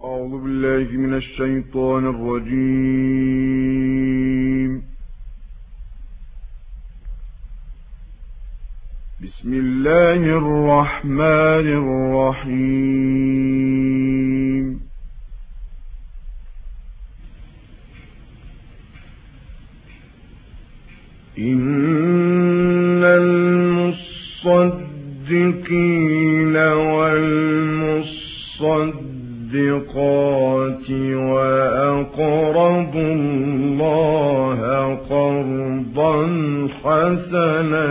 أعوذ بالله من الشيطان الرجيم. بسم الله الرحمن الرحيم. إن المصدقين والمصدقات وأقرضوا الله قرضا حسنا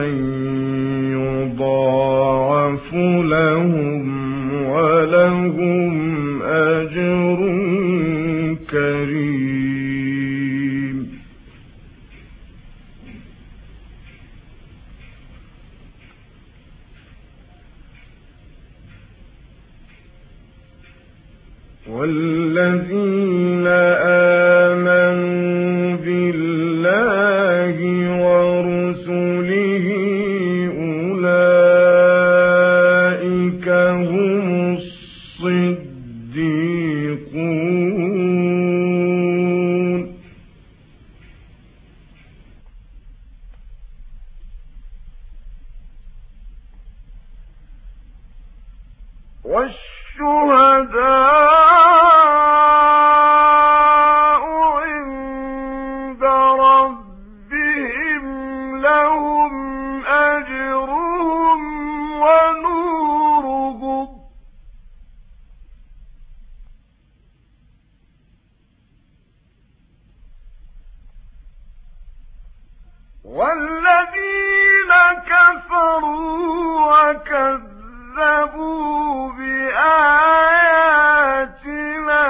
يضاعف لهم ولهم أجر كريم. والذين آمنوا بالله ورسله أولئك هم الصديقون. والشهداء والذين كفروا وكذبوا بآياتنا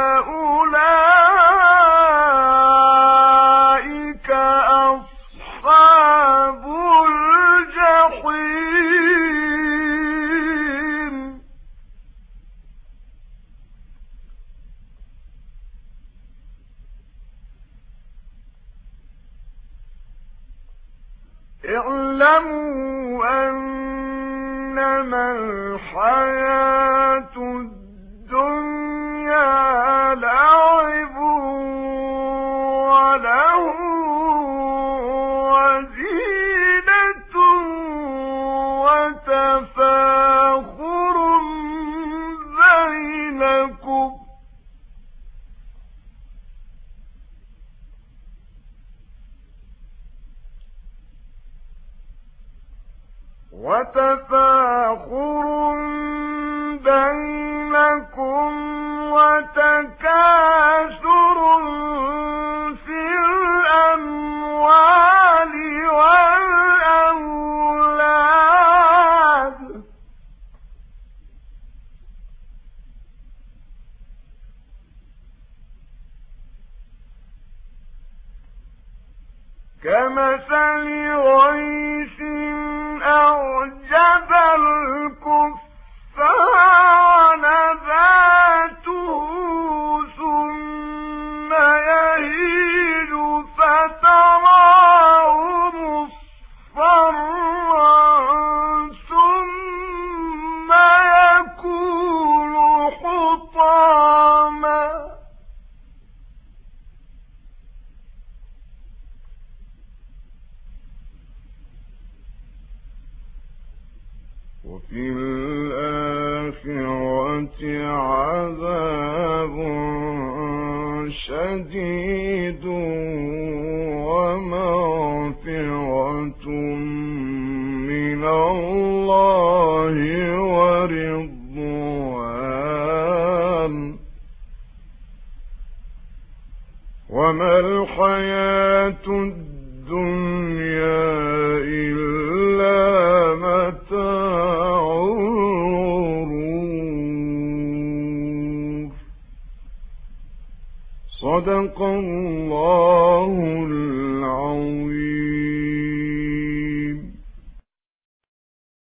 أولئك أصحاب الجحيم. اعلموا أنما الحياة الدنيا لعب وله وزينة وتفاخر بينكم وتكاثر في الأموال والأولاد كمثل غيث أعجب الكفار نباته ثم يهيج فتراه مصفرا ثم يكون حطاما وفي الآخرة عذاب شديد ومغفرة من الله ورضوان وما الحياة الدنيا إلا متاع الغرور. صدق الله العظيم.